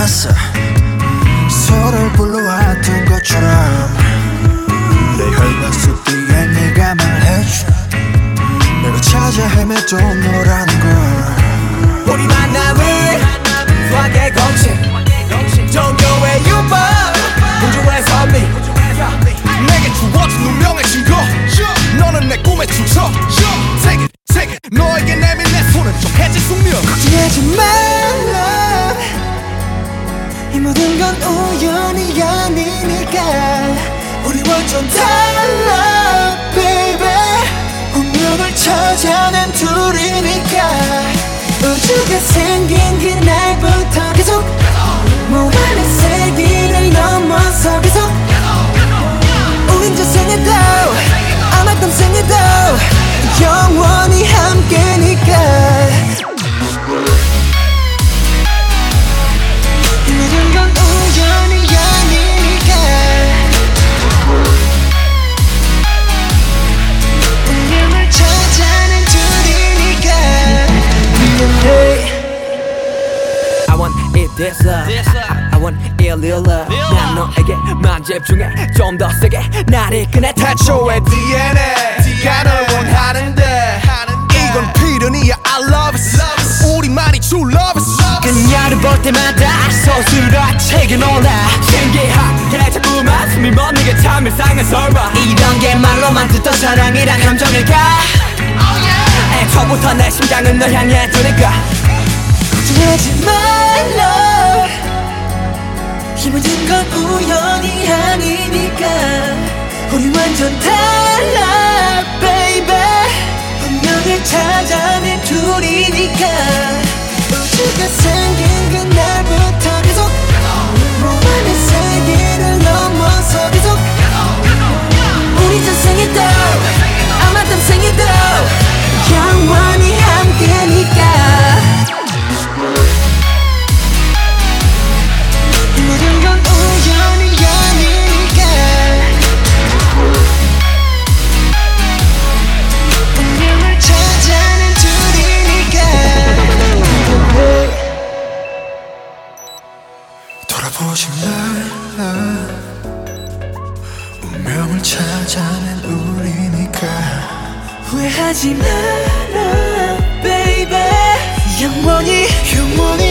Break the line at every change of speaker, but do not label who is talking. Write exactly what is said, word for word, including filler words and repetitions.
않았어. 서로를 불러왔던 것처럼 내 혈관 속 뒤에 네가 말해줘. 내가 찾아 헤매도 너라는 걸.
우리 만남은 수학의 공식 종교의 유법 우주의 선미
내게 주어진 운명의 증거. 너는 내 꿈의 주석. Take it, take it. 너에게 내민 내 손은 좀 해질 숙명.
걱정하지 말라. 이 모든 건 우연이 아니니까. 우리 완전 달라 baby. 운명을 찾아낸 둘이니까. 우주가 생긴 그날부터 계속 무한의 세기를 넘어서 계속 우린 저 생에도 아마 땀 생에도 영원히 함께니까. 이 모든 건 우연이 아니니까. 운명을 찾아낸 둘이니까. I want it this love. I, I want it real love. 난 너에게만 집중해 좀 더 세게 날 이끄네.
태초의 디엔에이가 널 원하는데 이건 필연이야. I love it. 우리만이 true love it.
그녀를 볼 때마다 서술화책에 놀라. 신기하게 자꾸만 숨이 멎는 게 참 일상의 설마. 이런 게 말로만 듣던 사랑이란 감정일까. 애초부터 내 심장은 널 향해 두니까. 걱정하지 말라. 이 모든 건 우연이 아니니까. 우리 완전 달라 baby. 운명을 찾아낸 둘이니까. 우주가 생긴 그날부터 계속 무한의 세계를 넘어서 계속 우리 전생에도 아마 땀생에도 영원히 함께니까. 이 모든 건 우연이 아니니까. 운명을 찾아낸 둘이니까.
돌아보지 말라. 운명을 찾아낸 우리니까.
후회하지 마라 baby. 영원히 영원히